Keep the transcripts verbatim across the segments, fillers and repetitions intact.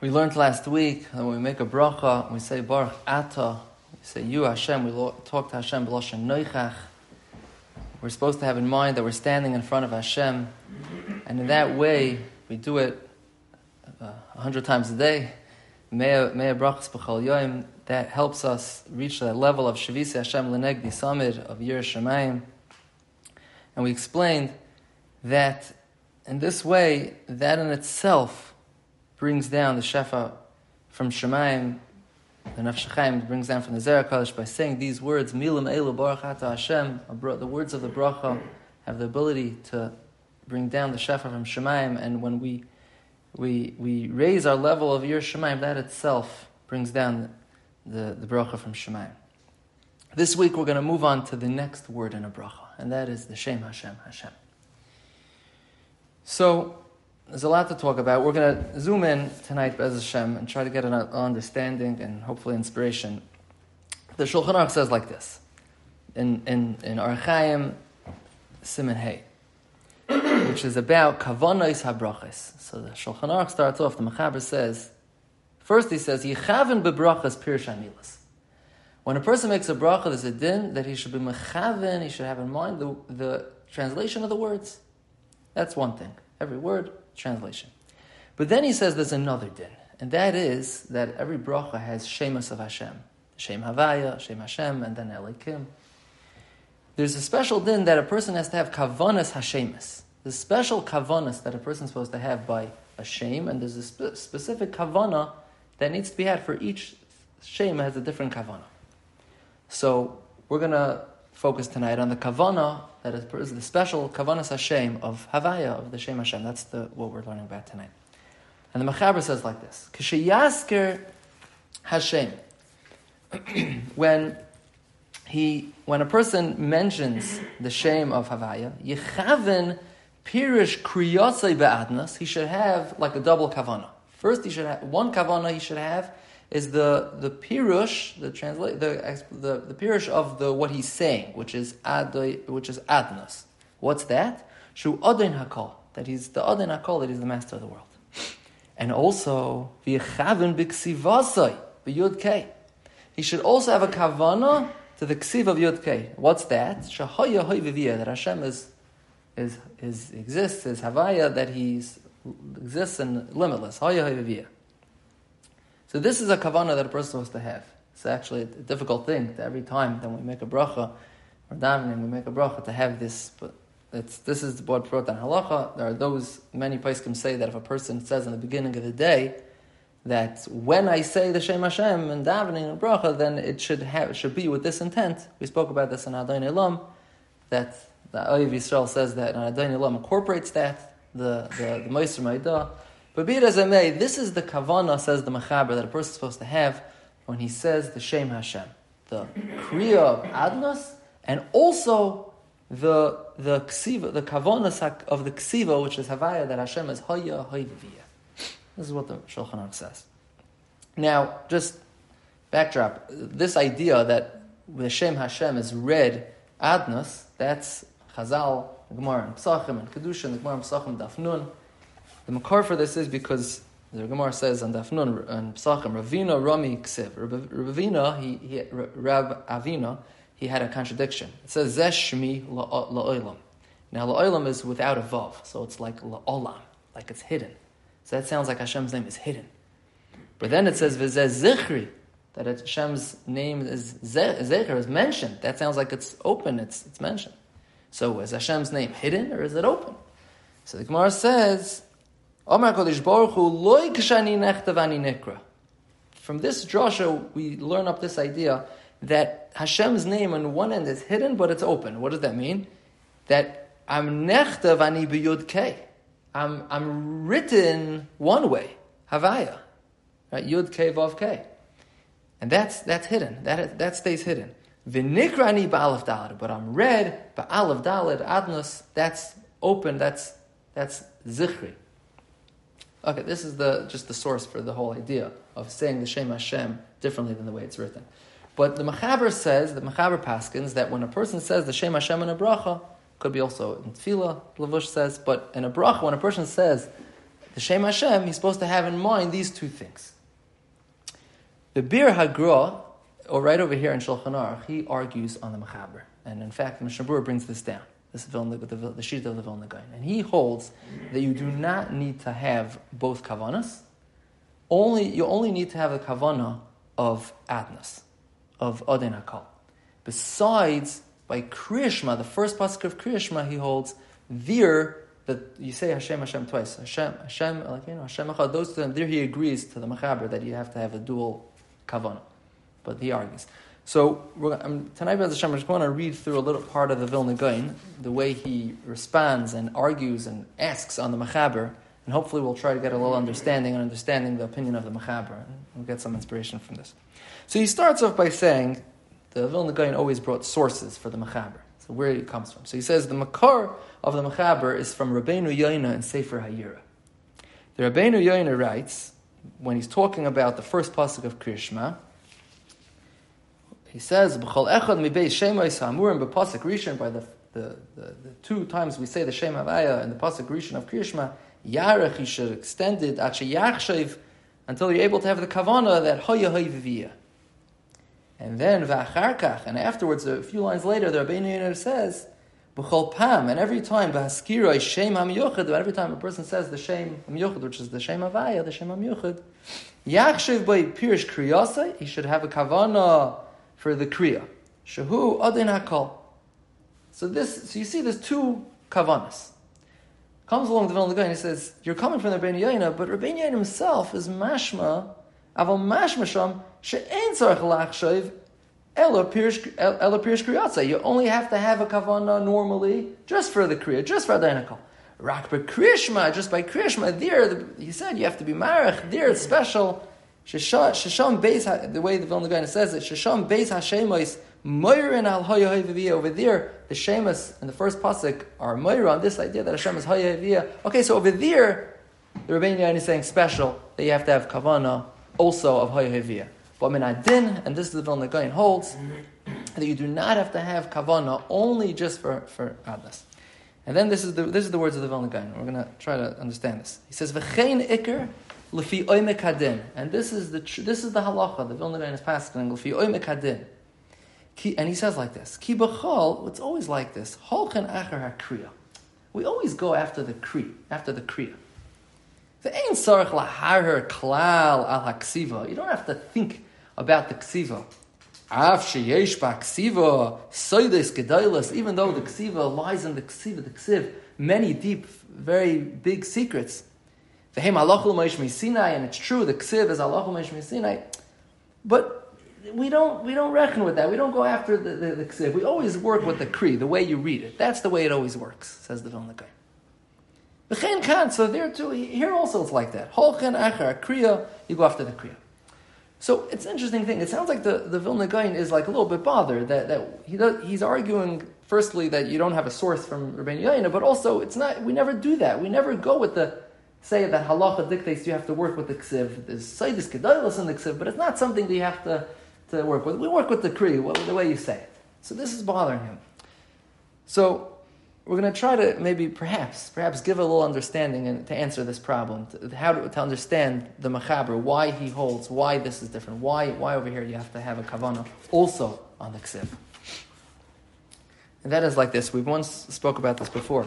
We learned last week that when we make a bracha, we say Baruch Ata, we say You Hashem, we lo- talk to Hashem b'loshen noichach. We're supposed to have in mind that we're standing in front of Hashem, and in that way, we do it uh, a hundred times a day. Mea brachas b'chol yoyim, that helps us reach that level of Shavisi Hashem L'negdi Samid, of Yireh Shamayim. And we explained that in this way, that in itself brings down the Shefa from Shemayim, the Nefesh Chaim brings down from the Zerah Kodesh by saying these words, Milim Elu Baruch Ata Hashem, the words of the bracha have the ability to bring down the Shefa from Shemayim, and when we we we raise our level of Yireh Shamayim, that itself brings down the, the bracha from Shemayim. This week we're going to move on to the next word in a bracha, and that is the Shem Hashem Hashem. So, there's a lot to talk about. We're going to zoom in tonight, Be'ez Hashem, and try to get an understanding and hopefully inspiration. The Shulchan Aruch says like this, in in in Orach Chaim Siman Hey, which is about Kavonos HaBrachos. So the Shulchan Aruch starts off, the Mechaber says, first he says, Yichaven bebrachas pirush hamilas. When a person makes a bracha, there's a din that he should be mechaven, he should have in mind the, the translation of the words. That's one thing. Every word, translation. But then he says there's another din, and that is that every bracha has shemas of Hashem. Shem Havaya, Shem Hashem, and then Elikim. There's a special din that a person has to have kavanas hashemas. There's special kavanas that a person is supposed to have by a shem, and there's a spe- specific kavana that needs to be had for each shem has a different kavana. So we're going to focus tonight on the kavana that is the special kavanas Hashem of Havaya, of the Shem Hashem. That's the what we're learning about tonight. And the Mechaber says like this: Kishayasker Hashem, when he when a person mentions the Shem of Havaya, Yechaven Pirish Kriyosei Be'adnas, he should have like a double kavana. First, he should have one kavana. He should have is the the pirush, the translate the the the pirush of the what he's saying, which is ad, which is adnas. What's that? Shu adin hakol, that he's the adin hakol, that he's the master of the world. And also v'yechaven b'ksivasai b'yud kei. He should also have a kavana to the ksiv of yud kei. What's that? Shahaya hoyvivia, that Hashem is is is exists, is havaya, that he's exists and limitless. Haya hoyvivia. So this is a kavanah that a person is supposed to have. It's actually a difficult thing that every time that we make a bracha, or davening, we make a bracha to have this. But it's this is what brought down halacha. There are those, many poskim say that if a person says in the beginning of the day that when I say the Shem Hashem and davening and bracha, then it should have it should be with this intent. We spoke about this in Adon Elam, that the Oyev Yisrael says that, and Adon Elam incorporates that, the the, the Meiser Maidah. But be it as it may, this is the kavana, says the Mechaber, that a person is supposed to have when he says the Shem Hashem, the kriya of Adnas, and also the the ksiva, the kavana of the ksiva, which is Havaya, that Hashem is Haya Hayviviyah. This is what the Shulchan Aruch says. Now, just backdrop, this idea that the Shem Hashem is read Adnas, that's Chazal, the Gemara in Pesachim, and Kedusha, the Gemara in Pesachim, Daf Nun. The makar for this is because the Gemara says on Daf Nun and Pesachim, Ravina Rami Ksiv. Ravina, he, he Rab Avina, he had a contradiction. It says Zesh Shmi La'olam. Now La'olam is without a vav, so it's like La'olam, like it's hidden. So that sounds like Hashem's name is hidden. But then it says V'zeh Zichri, that Hashem's name is Zecher, is mentioned. That sounds like it's open, it's it's mentioned. So is Hashem's name hidden or is it open? So the Gemara says, Omar Kodesh Baruch Hu loy kshani nechtav ani nikra. From this drasha, we learn up this idea that Hashem's name on one end is hidden, but it's open. What does that mean? That I'm nechtav ani b'yud kei. I'm I'm written one way, Havaya, right? Yud kei vav kei, and that's that's hidden. That that stays hidden. V'nikra ani ba'alef daled, but I'm read ba'alef daled adnos. That's open. That's that's zichri. Okay, this is the just the source for the whole idea of saying the Shem Hashem differently than the way it's written. But the Mechaber says, the Mechaber paskins, that when a person says the Shem Hashem in a bracha, could be also in Tefillah, Lavush says, but in a bracha, when a person says the Shem Hashem, he's supposed to have in mind these two things. The Bir Hagra, or right over here in Shulchan Aruch, he argues on the Mechaber. And in fact, the Mishnah Berurah brings this down. This is Vilna, the, the, the sheet of the Vilna Gaon. And he holds that you do not need to have both kavanas. Only, you only need to have a kavana of adnas, of Adin HaKol. Besides, by Kriyashma, the first pasuk of Kriyashma, he holds there that you say Hashem, Hashem twice. Hashem, Hashem, like you know, Hashem Echad. Those two, there he agrees to the Mechaber that you have to have a dual kavana. But he argues. So we're, um, tonight, B'ez Hashem, I just want to read through a little part of the Vilna Gaon, the way he responds and argues and asks on the Mechaber, and hopefully we'll try to get a little understanding and understanding the opinion of the Mechaber, and we'll get some inspiration from this. So he starts off by saying the Vilna Gaon always brought sources for the Mechaber, so where it comes from. So he says the Makar of the Mechaber is from Rabbeinu Yoina in Sefer Hayira. The Rabbeinu Yoina writes, when he's talking about the first pasuk of Kriyashma, he says, "B'chol echad mibei shemois ha'amurim b'pasuk rishon." By the, the, the, the two times we say the Shem Havaya in the pasuk rishon of Kriyashma, yarech, he should extend it at sheyachshav until you're able to have the kavana that hoya hoy v'viyah. And then v'acharkach, and afterwards, a few lines later, the Rabbeinu Yoina says, "B'chol pam," and every time b'haskira Shem HaMiyuchad, every time a person says the Shem HaMiyuchad, which is the Shem Havaya, the Shem HaMiyuchad, yachshav by pirish kriyasa, he should have a kavana for the kriya. Shehu Adin HaKol. So this, so you see, there's two kavanas. Comes along the Vilna Gaon and he says, you're coming from the Rabbeinu Yoina, but Rabbeinu Yoina himself is mashma, aval mashma sham, she'ein tzarech lachshav, ela pirish ela pirish kriyatza. You only have to have a kavana normally, just for the kriya, just for Adin HaKol. Rak b'kriyashma, just by kriyashma, there, the, he said, you have to be marech, there it's special. Shesham Beis, the way the Vilna Gaon says it, Shesham Beis Hashemos Moirin al Hoya Hoyvivia. Over there, the Shemus in the first pasuk are Moir on this idea that Hashem is Hoya Hoyvivia. Okay, so over there, the Rabbeinu Yoina is saying special that you have to have kavana also of Hoya Hoyvivia. But min adin, and this is the Vilna Gaon holds that you do not have to have kavana only just for for adnas. And then this is the this is the words of the Vilna Gaon. We're going to try to understand this. He says v'chein ikar. L'fi oimek hadin, and this is the this is the halacha. The Vilna Gaon is passing l'fi oimek hadin, and he says like this: Ki b'chol, it's always like this. Holchen acher hakriya. We always go after the kri, after the kriya. The ein sarich laharer klal al haksiva. You don't have to think about the ksiva. Af sheyesh ba'ksiva soides gedailas. Even though the ksiva lies in the ksiva, the ksiv, many deep, very big secrets. And it's true, the ksiv is Alachul Meish Sinai, but we don't we don't reckon with that. We don't go after the, the, the ksiv. We always work with the kri, the way you read it. That's the way it always works, says the Vilna Gaon. So there too, here also it's like that. Holchen achar kriya, you go after the kriya. So it's an interesting thing. It sounds like the, the Vilna Gaon is like a little bit bothered that, that he does, he's arguing firstly that you don't have a source from Rabbeinu Yoina, but also it's not. We never do that. We never go with the. Say that halacha dictates you have to work with the ksiv. There's saydis kedalos in the ksiv, but it's not something that you have to, to work with. We work with the kri, the way you say it. So this is bothering him. So we're going to try to maybe, perhaps, perhaps give a little understanding and to answer this problem, to, how to, to understand the Mechaber, why he holds, why this is different, why why over here you have to have a kavana also on the ksiv. And that is like this. We once spoke about this before.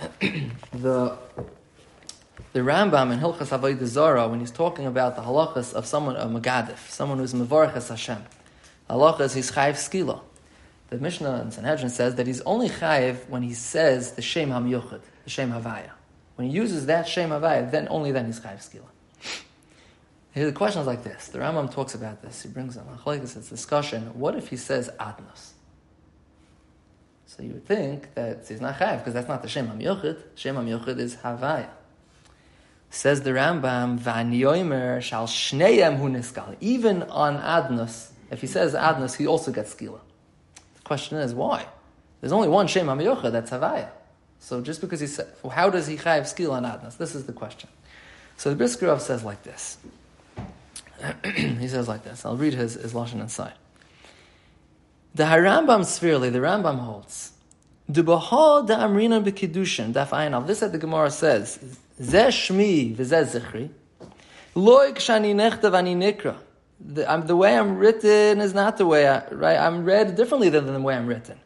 the The Rambam in Hilchas Avodah Zarah, when he's talking about the halachas of someone, a Megadif, someone who's Mevarches Hashem, halachas, he's Chayiv Skila. The Mishnah in Sanhedrin says that he's only Chayiv when he says the Shem HaMiyuchad, the Shem Havaya. When he uses that Shem Havaya, then only then he's Chayiv Skila. Here the question is like this. The Rambam talks about this. He brings up this discussion. What if he says Adnos? So you would think that he's not Chayiv, because that's not the Shem HaMiyuchad. Shem HaMiyuchad is Havaya. Says the Rambam, V'aniyomer shal shneim hu niskal. Even on Adnos, if he says Adnos, he also gets skila. The question is, why? There's only one Shem HaMiyuchad, that's Havaya. So just because he said, well, how does he chayiv skila on Adnos? This is the question. So the Brisker Rav says like this. He says like this. I'll read his, his Lashon inside. The Harambam Svirli, the Rambam holds, Du Bahal da Amrina B'Kiddushin, Daf Ayin Al. This that the Gemara says, Zeh shmi v'zeh zichri. Loi k'shani nechtav ani nikra. The, I'm, the way I'm written is not the way I, right? I'm read differently than the way I'm written.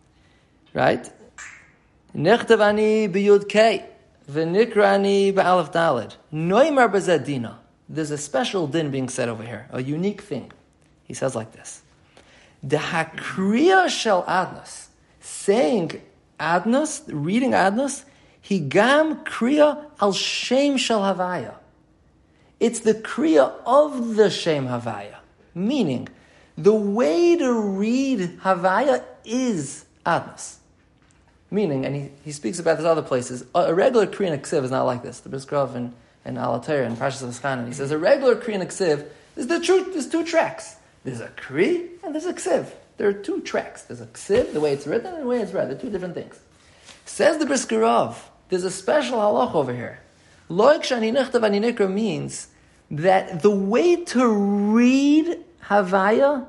Right? Nechtav ani b'yud kei. V'nikra ani b'alef daled. Noimar b'zeh dina. There's a special din being said over here. A unique thing. He says like this. The hakriya shel adnas. Saying adnas, reading adnas, higam kriya al shem shel havaya. It's the kriya of the shem havaya. Meaning, the way to read havaya is adnas. Meaning, and he, he speaks about this other places, a, a regular kriya and ksiv is not like this. The Brisker and, and Alater and Parshas V'schanan, he says a regular kriya and ksiv is the truth. There's two tracks. There's a kri and there's a ksiv. There are two tracks. There's a ksiv, the way it's written, and the way it's read. They're two different things. Says the Brisker, there's a special halach over here. Lo k'shani nechtav ani nikra means that the way to read Havaya,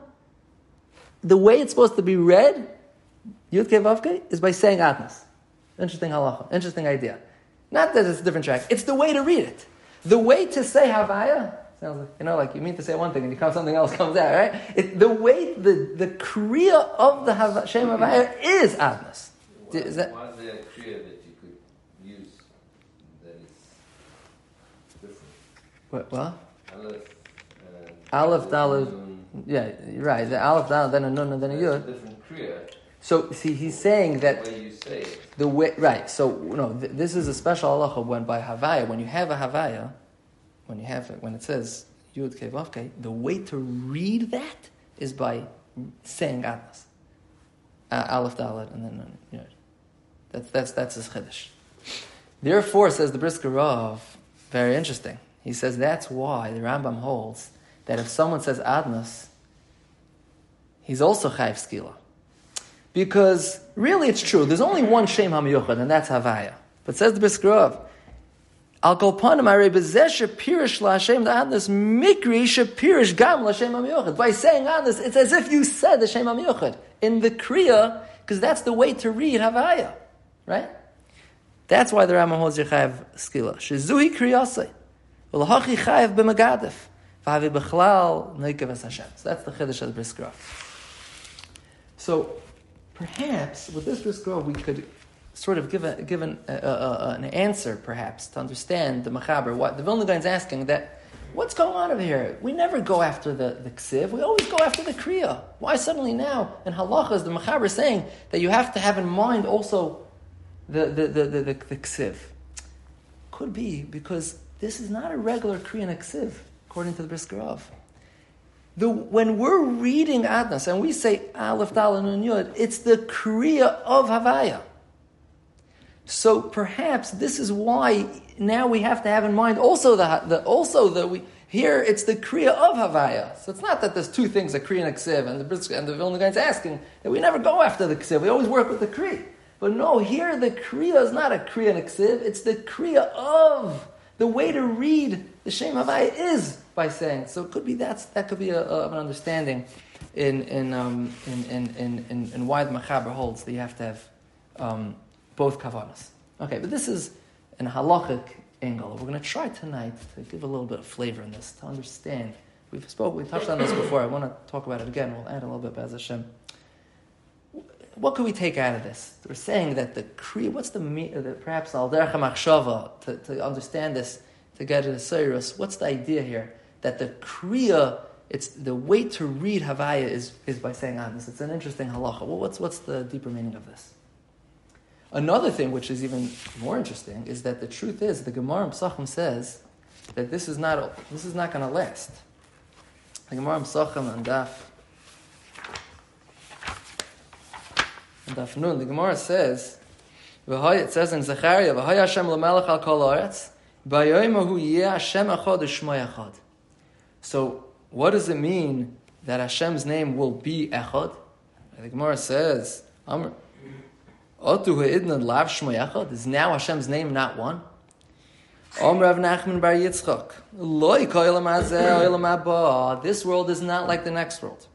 the way it's supposed to be read, Yud Kei Vav Kei, is by saying Adnas. Interesting halacha. Interesting idea. Not that it's a different track. It's the way to read it. The way to say Havaya, sounds like, you know, like you mean to say one thing and you come, something else comes out, right? It, the way, the, the Kriya of the Hava, Shem Havaya is Adnas. Why, is that, why is there a Kriya that you could use that is different? what, what? Aleph, uh, Aleph, Dalet, Dalet, Nun. yeah, you're right. The Aleph, Dalet, then a Nun, and then a That's Yud. a different Kriya. So, see, he's saying that The way you say it. the way, right? So, no, th- this is a special halacha when by Havaya, when you have a Havaya, when you have it, when it says Yud Kei Vav Kei, the way to read that is by saying Adnas, uh, Aleph Dalet, and then uh, Yud. That's that's that's his chiddush. Therefore, says the Brisker Rav, very interesting. He says that's why the Rambam holds that if someone says Adnas, he's also chayiv skila. Because really it's true. There's only one Shem HaMiyuchad, and that's Havaya. But says the Brisker Rav, Al kol panim arei bezeh shepirish la'Hashem da'adnas mikri shepirish gam la'Hashem HaMiyuchad. By saying Adnas, it's as if you said the Shem HaMiyuchad in the Kriya, because that's the way to read Havaya. Right? That's why the Rambam holds Yechayev Skila. Shezuhi Kriyasei. V'lahachi Chayev b'Megadef. V'havi b'chlal neikev es Hashem. So that's the Chiddush of the Brisker Rav. So, perhaps, with this Brisker Rav, we could sort of give, a, give an, uh, uh, an answer, perhaps, to understand the Machaber. What the Vilna Gaon is asking, that, what's going on over here? We never go after the, the Ksiv. We always go after the Kriya. Why suddenly now, in Halachas, the Machaber is saying that you have to have in mind also The the, the, the, the the ksiv. Could be because this is not a regular Kriya and ksiv, according to the Brisker Rav. The when we're reading Adnas and we say Aleph Dalet Nun Yud, it's the Kriya of Havaya. So perhaps this is why now we have to have in mind also the, the also the we here it's the Kriya of Havaya. So it's not that there's two things, a Kriya and a ksiv, and the Brisker and the Vilna Gaon is asking that we never go after the ksiv. We always work with the Kriya. But no, here the Kriya is not a Kriya and a Ksiv, it's the Kriya of the way to read the Shem Havaya is by saying. So it could be that's that could be a, a, an understanding in in, um, in, in, in, in in why the Machaber holds that you have to have um, both kavanas. Okay, but this is an halachic angle. We're going to try tonight to give a little bit of flavor in this, to understand. We've spoke, we touched on this before. I want to talk about it again. We'll add a little bit, Be'ez Hashem. What can we take out of this? We're saying that the Kriya, what's the, the perhaps al derech hamachshava, to to understand this, to get to the Seirus, what's the idea here? That the Kriya, it's the way to read Havaya is, is by saying Adnas. It's an interesting halacha. Well, what's what's the deeper meaning of this? Another thing which is even more interesting is that the truth is the Gemara in Pesachim says that this is not this is not going to last. The Gemara in Pesachim and Daf and Daf Nun, the Gemara says, it says in Zechariah, "V'hay Hashem l'melech al kol haaretz, b'yomahu yeh Hashem echad u'shmo echad." So, what does it mean that Hashem's name will be echad? The Gemara says, "Amr otu ha'idnan lav shmo echad." Is now Hashem's name not one? Om Rav Nachman bar Yitzchak, lo yikoy olam hazeh olam haba. This world is not like the next world.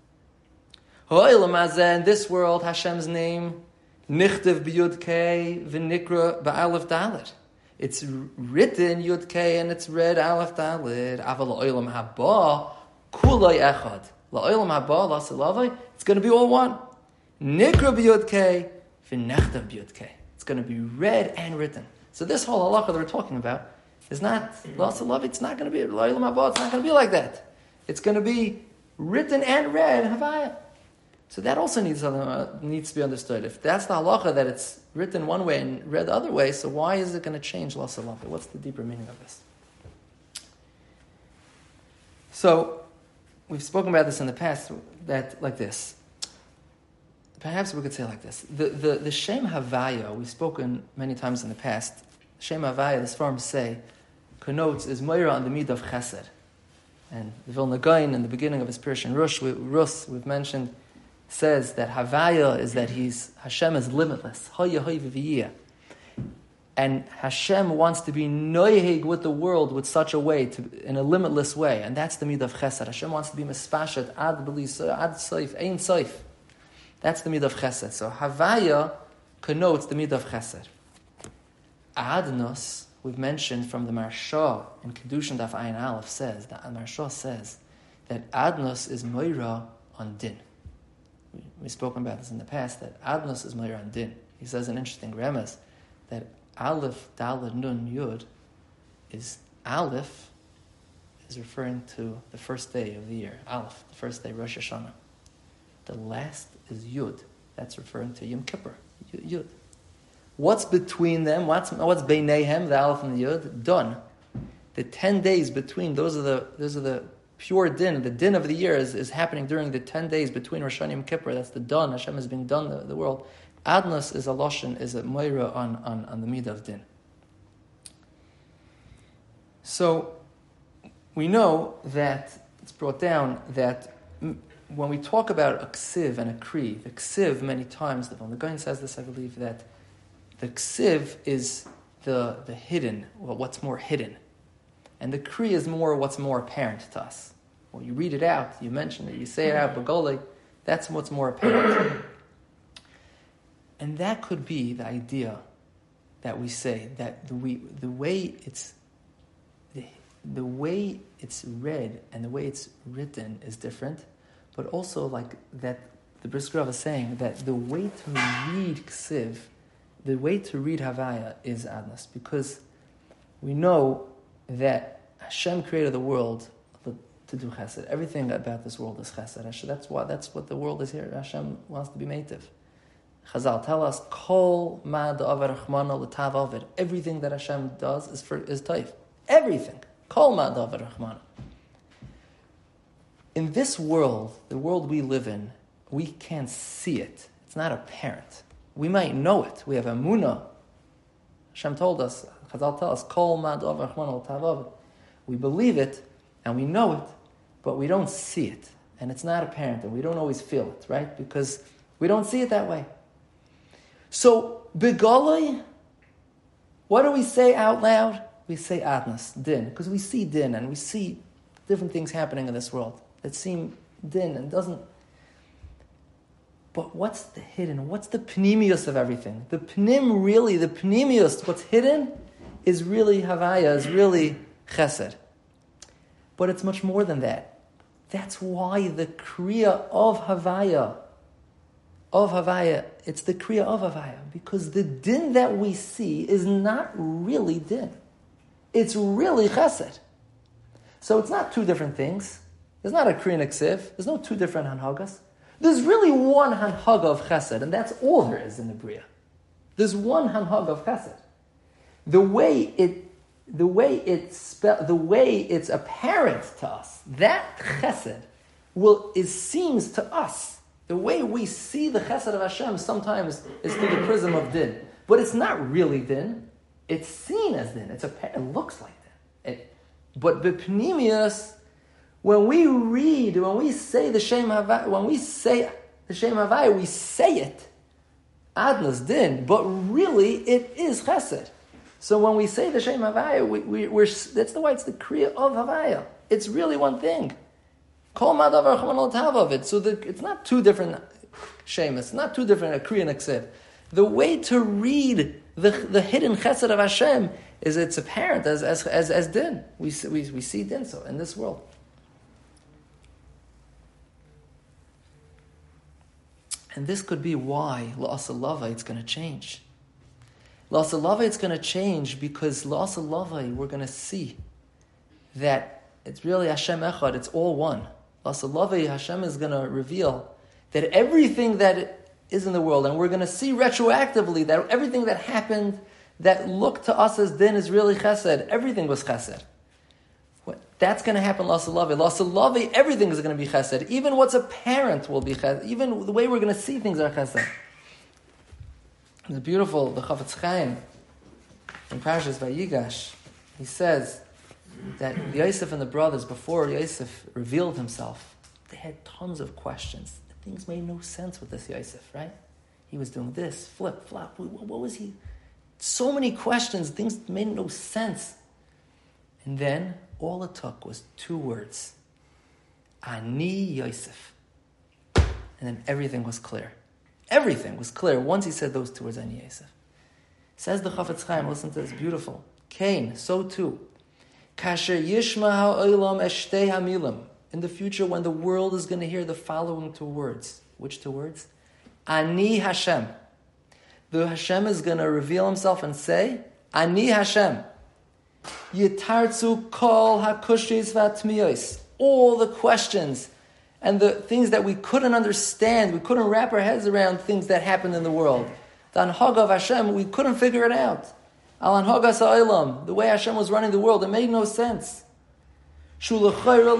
In this world, Hashem's name, Nichtav b'yud kei v'nikra ba'alef dalet. It's written Yud K and it's read Aleph Dalid. Aval la'olam haba kulay echad. La'olam haba la'salavai. It's going to be all one. Nikra b'Yud K v'nechtav b'Yud K. It's going to be read and written. So this whole halacha that we're talking about is not la'salavai. It's not going to be la'olam haba. It's not going to be like that. It's going to be written and read Havaya. So that also needs uh, needs to be understood. If that's the halacha that it's written one way and read the other way, so why is it going to change l'salavai? What's the deeper meaning of this? So we've spoken about this in the past. That like this. Perhaps we could say like this: the the the Shem Havaya we've spoken many times in the past. Shem Havaya, the Sfarim say, connotes is moira on the mid of Chesed, and the Vilna Gaon in the beginning of his Pirush Rush, Rus, we've mentioned, says that Havaya is that he's Hashem is limitless. And Hashem wants to be noyeg with the world with such a way, to, in a limitless way. And that's the mid of chesed. Hashem wants to be mispashet, ad belis, ad seif, ein seif. That's the mid of chesed. So Havaya connotes the mid of chesed. Adnos, we've mentioned from the Marsha in Kedushin Daf Ayin Aleph, says, that Marsha says that Adnos is moira on din. We've spoken about this in the past, that Adnos is Meir and Din. He says an interesting remez that Aleph, Daled, Nun, Yud is Aleph is referring to the first day of the year. Aleph, the first day, Rosh Hashanah. The last is Yud. That's referring to Yom Kippur. Yud. What's between them? What's what's Beineihem, the Aleph and the Yud? Done. The ten days between, those are the those are the pure din. The din of the year is, is happening during the ten days between Rosh Hashanah and Yom Kippur. That's the done. Hashem is being done the, the world. Adnos is a loshen, is a moira on, on, on the midah of din. So we know that it's brought down that m- when we talk about a ksiv and a kri, the ksiv many times, the Vilna Gaon says this, I believe, that the ksiv is the the hidden, well, what's more hidden. And the kri is more what's more apparent to us. Well, you read it out, you mention it, you say it out, bagole, that's what's more apparent. And that could be the idea that we say, that the, we, the way it's the, the way it's read and the way it's written is different, but also like that the Brisker Rav is saying that the way to read ksiv, the way to read Havaya is Adnos, because we know that Hashem created the world to do chesed. Everything about this world is chesed. That's why. That's what the world is here. Hashem wants to be meitiv. Chazal tell us, Kol ma da'avar Rachmana l'tav avid. Everything that Hashem does is for is taif. Everything. Kol ma da'avar Rachmana. In this world, the world we live in, we can't see it. It's not apparent. We might know it. We have emunah. Hashem told us, Chazal tell us, Kol ma da'avar Rachmana l'tav avid. We believe it, and we know it, but we don't see it. And it's not apparent, and we don't always feel it, right? Because we don't see it that way. So, Begalai, what do we say out loud? We say Adnos, Din, because we see Din, and we see different things happening in this world that seem Din, and doesn't... But what's the hidden? What's the pnimius of everything? The pnim, really, the pnimius, what's hidden, is really Havaya, is really Chesed. But it's much more than that. That's why the Kriya of Havaya, of Havaya, it's the Kriya of Havaya, because the din that we see is not really din. It's really Chesed. So it's not two different things. There's not a Kriya and a Ksiv. There's no two different Hanhagas. There's really one Hanhaga of Chesed, and that's all there is in the Bria. There's one Hanhaga of Chesed. The way it The way it's spe- the way it's apparent to us, that chesed will is seems to us. The way we see the chesed of Hashem sometimes is through the prism of din, but it's not really din. It's seen as din. It's a it looks like din. It, but b'pnimius, when we read, when we say the Shem Havaya, when we say the Shem Havaya, we say it adnas din, but really it is chesed. So when we say the Shem Havaya, we, we, we're, that's the way it's the Kriya of Havaya. It's really one thing. Kol madavar chman al of it. So the, it's not two different Shemas. It's not two different a Kriya and a Ksiv. The way to read the, the hidden Chesed of Hashem is it's apparent as as as, as din. We, we we see din so in this world. And this could be why La'asalavai it's going to change. La'asalavai it's going to change because La'asalavai we're going to see that it's really Hashem Echad, it's all one. La'asalavai Hashem is going to reveal that everything that is in the world, and we're going to see retroactively that everything that happened that looked to us as din is really chesed, everything was chesed. That's going to happen, La'asalavai. La'asalavai, everything is going to be chesed. Even what's apparent will be chesed. Even the way we're going to see things are chesed. It's beautiful, the Chafetz Chaim, in Parshas Vayigash, he says that Yosef and the brothers, before Yosef revealed himself, they had tons of questions. Things made no sense with this Yosef, right? He was doing this, flip, flop. What was he? So many questions, things made no sense. And then all it took was two words. Ani Yosef. And then everything was clear. Everything was clear once he said those two words, Ani Yosef. Says the Chafetz Chaim, listen to this, beautiful. Cain, so too. Kasher yishma ha'olam eshtei hamilim. In the future, when the world is going to hear the following two words. Which two words? Ani Hashem. The Hashem is going to reveal himself and say, Ani Hashem. Yitartzu kol hakushis vatmiyos. All the questions and the things that we couldn't understand, we couldn't wrap our heads around things that happened in the world. The anhaga of Hashem, we couldn't figure it out. Al anhaga sa'olam, the way Hashem was running the world, it made no sense. Till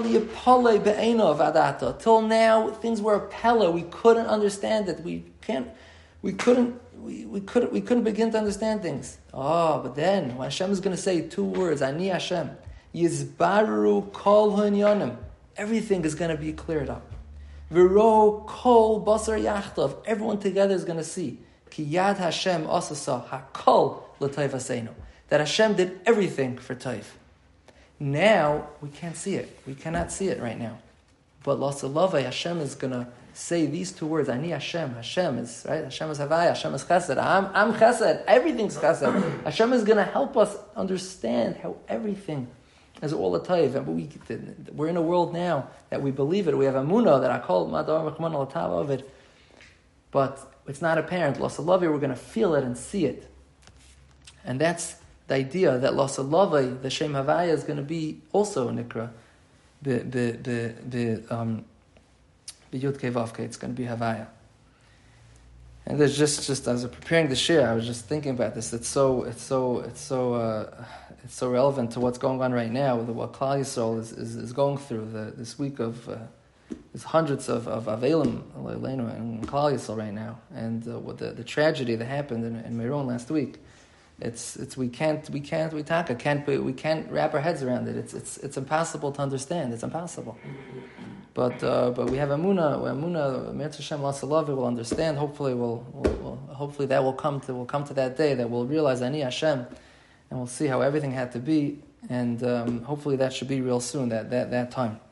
now, things were a pella. We couldn't understand it. We can't. We couldn't. We, we couldn't. We couldn't begin to understand things. Oh, but then when Hashem is going to say two words, Ani Hashem, Yizbaru kol ha'inyanim, everything is going to be cleared up. V'ro kol basar yachtav, everyone together is going to see Ki yad Hashem asasa hakol l'tayv aseinu, that Hashem did everything for tayv. Now, we can't see it. We cannot see it right now. But La'asalavai, Hashem is going to say these two words, Ani Hashem. Hashem is, right? Hashem is Havaya. Hashem is Chesed. I'm, I'm Chesed. Everything's Chesed. Hashem is going to help us understand how everything is all a tayv. And we, we're in a world now that we believe it. We have Amunah that I call Madar Mechman al-Tav of it. But it's not apparent. La'asalavai, we're going to feel it and see it. And that's the idea that La'asalavai, the Shem Havaya, is going to be also Nikra. The the the the um the Yud Kei Vav Kei, it's going to be Havaya. And there's just just as I was preparing the shir, I was just thinking about this. It's so it's so it's so uh, it's so relevant to what's going on right now. With what Klal Yisrael is, is is going through the, this week of uh, there's hundreds of of Avelim in Klal Yisrael right now, and uh, what the, the tragedy that happened in, in Meron last week. It's it's we can't we can't we taka can't we can't wrap our heads around it. It's it's it's impossible to understand. It's impossible. But uh, but we have Amuna. Amuna Me'etz Hashem La'asalavai will understand. Hopefully we'll, we'll, we'll hopefully that will come to will come to that day that we'll realize Ani Hashem, and we'll see how everything had to be. And um, hopefully that should be real soon. That that that time.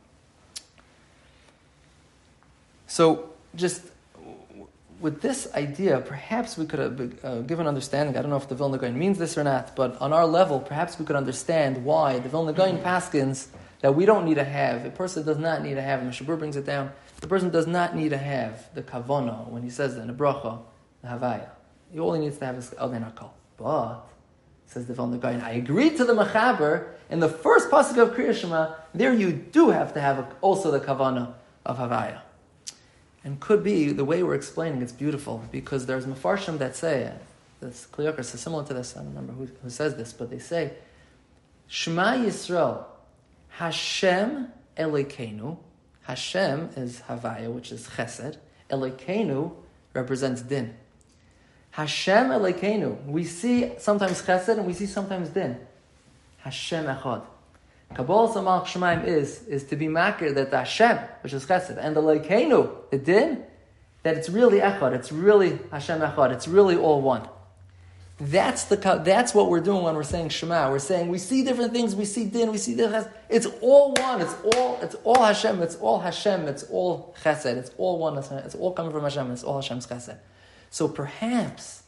So just. With this idea, perhaps we could have uh, given understanding. I don't know if the Vilna Gaon means this or not, but on our level, perhaps we could understand why the Vilna Gaon paskins that we don't need to have. A person does not need to have. And Mishabur brings it down. The person does not need to have the kavana when he says it in a bracha, the havaya. He only needs to have his Adin HaKol. But says the Vilna Gaon, I agree to the Mechaber in the first pasuk of Kriya Shema. There you do have to have also the kavana of havaya. And could be, the way we're explaining, it's beautiful, because there's Mefarshim that say, this Kliyokar is similar to this, I don't remember who, who says this, but they say, Shema Yisrael, Hashem Elokeinu, Hashem is Havaya, which is Chesed, Elokeinu represents Din. Hashem Elokeinu, we see sometimes Chesed and we see sometimes Din. Hashem Echad. Kabbalah Samal Shemaim is is to be makir that the Hashem, which is Chesed, and the Leikeinu, the Din, that it's really Echad, it's really Hashem Echad, it's really all one. That's the that's what we're doing when we're saying Shema. We're saying we see different things, we see Din, we see this. It's all one. It's all it's all Hashem. It's all Hashem. It's all Chesed. It's all one. It's all coming from Hashem. It's all Hashem's Chesed. So perhaps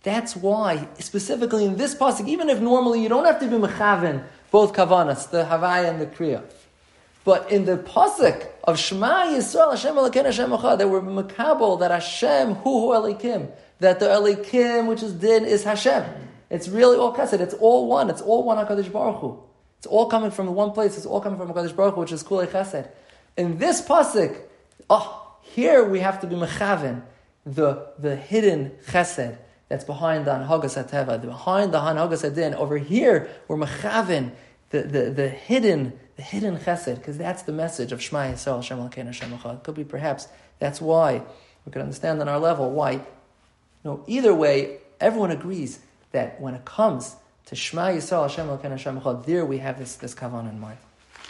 That's why, specifically in this pasuk, even if normally you don't have to be mechaven both kavanas, the havaya and the kriya, but in the pasuk of Shema Yisrael Hashem Elokeinu Hashem Echad, that we're mekabel that Hashem hu hu Elikim, that the Elikim which is din is Hashem. It's really all chesed. It's all one. It's all one HaKadosh Baruch Hu. It's all coming from one place. It's all coming from HaKadosh Baruch Hu, which is kulei chesed. In this pasuk, oh, here we have to be mechaven the the hidden chesed that's behind the Hanhagas HaTeva, behind the Hanhagas HaDin. Over here, we're mechaven the, the, the hidden the hidden chesed, because that's the message of Shema Yisrael Hashem Elokeinu Hashem Echad. Could be perhaps that's why we can understand on our level why. You know, either way, everyone agrees that when it comes to Shema Yisrael Hashem Elokeinu Hashem Echad, there we have this this kavanah in mind.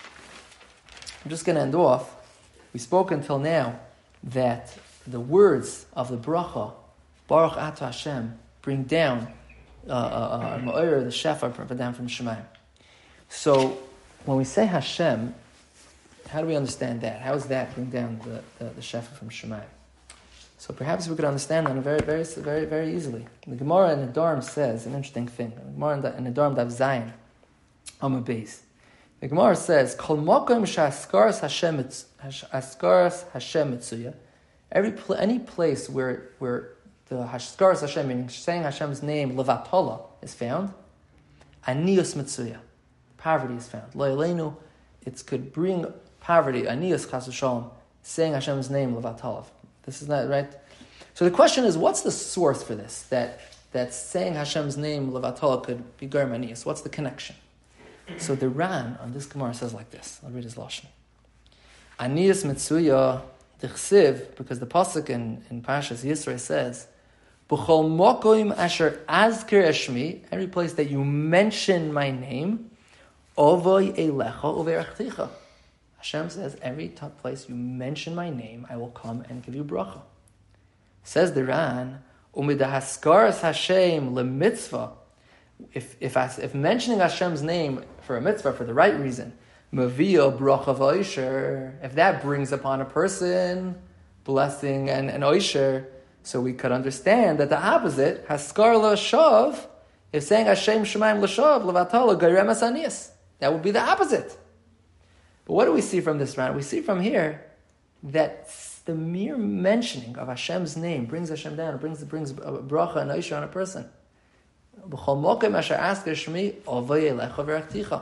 I'm just going to end off. We spoke until now that the words of the bracha, Baruch Ata Hashem, bring down uh, uh, uh, the Shefar, bring down from Shemayim. So when we say Hashem, how do we understand that? How does that bring down the, the, the Shefar from Shemayim? So perhaps we could understand that very, very, very, very easily. The Gemara in the Nedarim says an interesting thing. The Gemara in the Nedarim Dav Zayin, Amud Beis. The Gemara says, "Kol makom she'askaras Hashem askaras Hashem mitzuya." Every pl- any place where where the Haskaras Hashem, meaning saying Hashem's name, Levatala, is found, Aniyus Mitzuya, poverty is found. Lo Eleinu, it could bring poverty, Aniyus Chas v'Shalom, saying Hashem's name, Levatala. This is not right. So the question is, what's the source for this? That that saying Hashem's name, Levatala, could be Germ Aniyus. What's the connection? So the Ran on this Gemara says like this. I'll read his Lashon. Aniyus Mitzuya, the Chsiv, because the pasuk in, in Parshas Yisro says, "B'chol mokoim asher azker eshmi," every place that you mention my name, Ovoy elecha uverachticha. Hashem says, every t- place you mention my name, I will come and give you bracha. Says the Ran, "Umidahaskaras Hashem lemitzvah." If if if mentioning Hashem's name for a mitzvah for the right reason, Mavia bracha v'oisher, if that brings upon a person blessing and, and oisher, so we could understand that the opposite, haskar l'shav, if saying Hashem Shemayim l'shav, levatala gairem asanias, that would be the opposite. But what do we see from this round? We see from here that the mere mentioning of Hashem's name brings Hashem down, it brings brings bracha and oisher on a person. B'chol mokem asher asker shmi ovay elecha v'rakticha.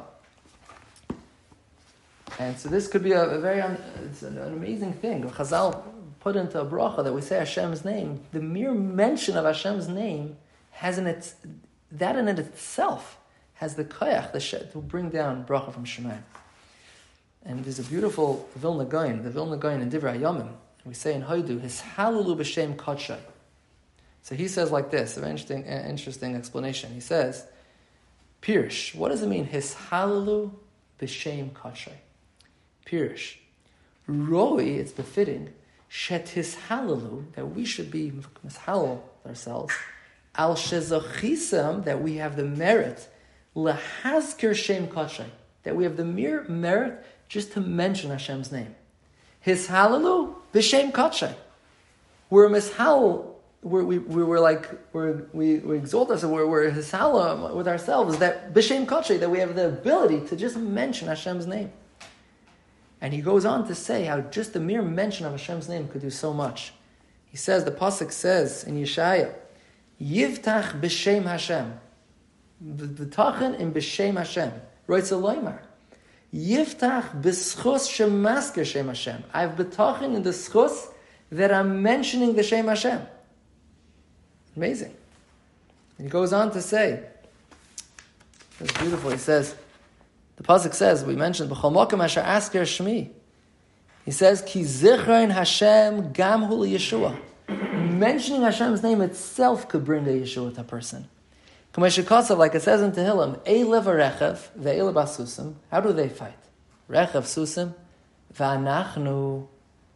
And so this could be a, a very un, it's an, an amazing thing. Chazal put into a bracha that we say Hashem's name. The mere mention of Hashem's name has in its that in it itself has the koyach the sh- to bring down bracha from Shemayim. And there's a beautiful Vilna Gaon, the Vilna Gaon in Divrei Hayamim. We say in Haidu, his halalu b'shem kadshay. So he says like this, a very interesting, uh, interesting explanation. He says, Pirish, what does it mean? His halalu b'shem kadshay. Pirish, Roi, it's befitting, Shet his halalu, that we should be mishalal ourselves, Al shezachisam, that we have the merit, Lehazkir shem kadshay, that we have the mere merit just to mention Hashem's name. His halalu b'shem kadshay. We're mishal, we're, we we were like we're, we we exalt ourselves. We're, we're his halal with ourselves. That b'shem kadshay, that we have the ability to just mention Hashem's name. And he goes on to say how just the mere mention of Hashem's name could do so much. He says, the pasuk says in Yeshaya, Yivtach b'shem Hashem, b'tachin in b'shem Hashem. Writes a loymar. Yiftach b'schus shemasker Shem Hashem. I've betachin in the schus that I'm mentioning the Shem Hashem. Amazing. And he goes on to say, it's beautiful. He says, the pasuk says, we mentioned, B'chol mokem asher asker shmi. He says, Ki zichrein Hashem gam hu Yeshua. Mentioning Hashem's name itself could bring the Yeshua to a person. Like it says in Tehillim, Eilev Rechev, Ve'elev Basusim. How do they fight? Rechev Susim, V'anachnu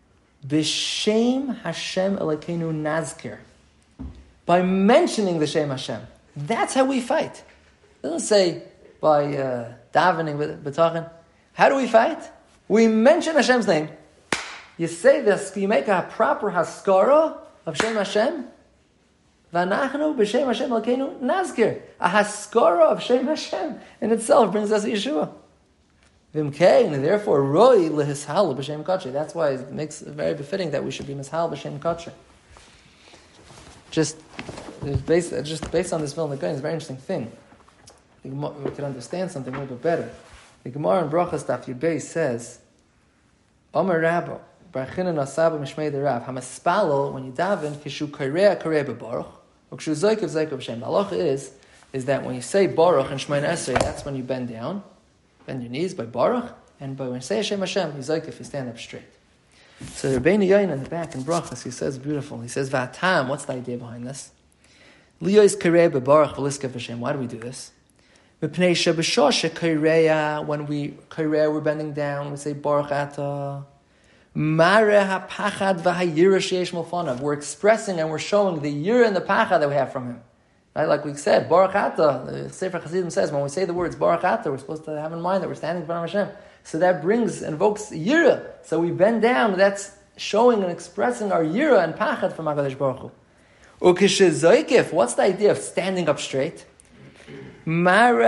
B'Shem Hashem Elokeinu Nazkir. By mentioning the Shem Hashem. That's how we fight. It doesn't say by uh, davening, b'tachin. How do we fight? We mention Hashem's name. You say this, you make a proper haskara of Shem Hashem. V'anachnu b'shem Hashem Elokeinu nazkir. A haskara of Shem Hashem in itself brings us Yeshua. V'imkein, and therefore, roi lehishal b'shem katsher. That's why it makes it very befitting that we should be mishal b'shem katsher. Just, based, just based on this Vilna Gaon, it's a very interesting thing. We could understand something a little bit better. The Gemara in Brachas Daf Yud Beis says, Omer Rabbo, Barachina Nasaba Mishmei the Rav, Hamaspalo, when you daven, Kishu Korea Korea B'Baruch, or Kishu Zoykev Zoykev B'Shem. The halacha is, is that when you say Baruch and Shemay Esrei, that's when you bend down, bend your knees by Baruch, and by when you say Hashem Hashem, you Zoykev, you stand up straight. So the Rebbeinu Yain in the back in Brachas, he says beautiful. He says, V'atam, what's the idea behind this? Liyois Korea B'Baruch V'Liskev Hashem. Why do we do this? When we korea, we're bending down. We say Baruch Ata. We're expressing and we're showing the yira and the pacha that we have from him. Right? Like we said, Baruch Ata. The Sefer Chassidim says when we say the words Baruch Ata, we're supposed to have in mind that we're standing in front of Hashem. So that brings, invokes yira. So we bend down. That's showing and expressing our yira and pachad from HaKadosh Baruch Hu. Ukishe what's the idea of standing up straight? We're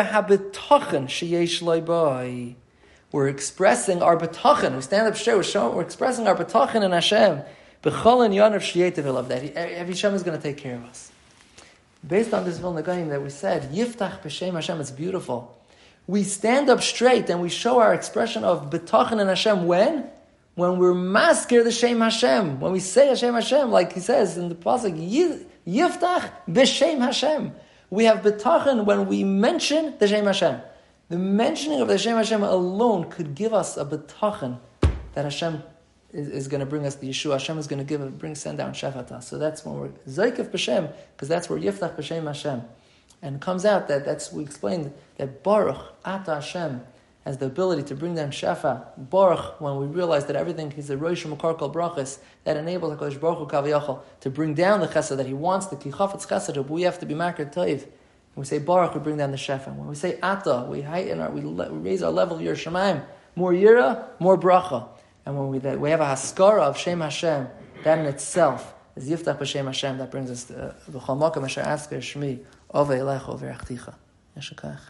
expressing our betachin. We stand up straight. We're, showing, we're expressing our betachin in Hashem. That Hashem is going to take care of us. Based on this Vilna Gaon that we said, Yiftach b'Shem Hashem, it's beautiful. We stand up straight and we show our expression of betachin in Hashem when? When we're maskir the Shem Hashem. When we say Hashem Hashem, like he says in the pasuk, Yiftach b'Shem Hashem. We have betachin when we mention the Shem Hashem. The mentioning of the Shem Hashem alone could give us a betachin that Hashem is, is going to bring us the Yeshua. Hashem is going to give, bring, send down Shefata. So that's when we're Zoykef b'Shem, because that's where Yiftach b'Shem Hashem. And it comes out that that's, we explained that Baruch Ata Hashem has the ability to bring down Shefa. Baruch, when we realize that everything is a Rosh Makarkal Brachas, that enables HaKadosh Baruch Hu Kaviyachal to bring down the Chesed that he wants, the Kichafetz Chesed, but we have to be Makar Toiv. When we say Baruch, we bring down the Shefa. When we say Ata, we heighten our, we, we raise our level of Yir Shemaim. More Yira, more Bracha. And when we, that, we have a Haskara of Shem Hashem, that in itself is Yiftach b'Shem Hashem, that brings us to V'chol Makam Asher Asker Shmi Ove Elecho V'Rachticha. Yeshakach.